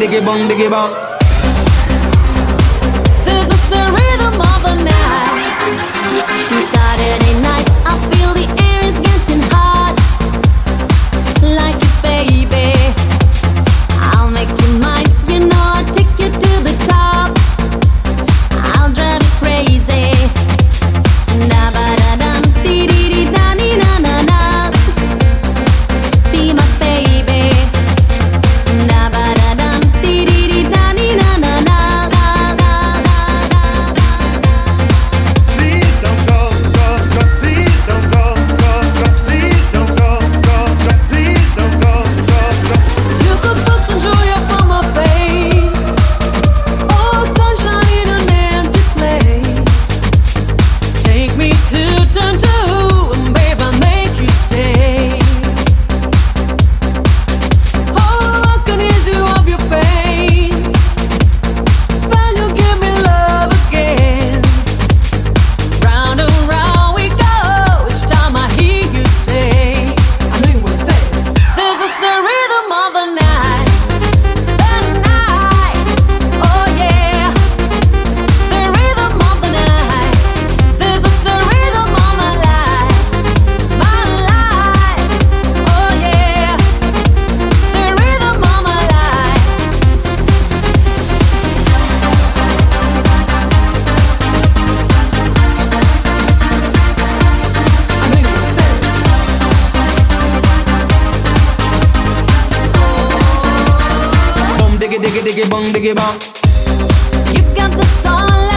diggy bong diggy bong. This is the rhythm of the night. Saturday night, I feel the air is getting hot. Like it, baby. I'll make you mine. You know I'll take you to the top. I'll drive you crazy. Da ba da dum, dee dee dee da dee na na na. Be my baby. Da ba da dum, dee dee dee da dee na na na. Please don't go, go, go. Please don't go, go, go. Please don't go, go, go. Please don't go, go, go. You could put some joy up on my face. Oh, sunshine in an empty place. Take me to turn two, and babe, I'll make you stay. Oh, I can ease you of your pain. Find you give me love again. Round and round we go. Each time I hear you say, I know you wanna say, this is the rhythm of the night. The night, oh yeah. The rhythm of the night. This is the rhythm of my life. My life, oh yeah. The rhythm of my life. I know you wanna say, Bong diggy diggy diggy bong diggy bong. you got the sunlight.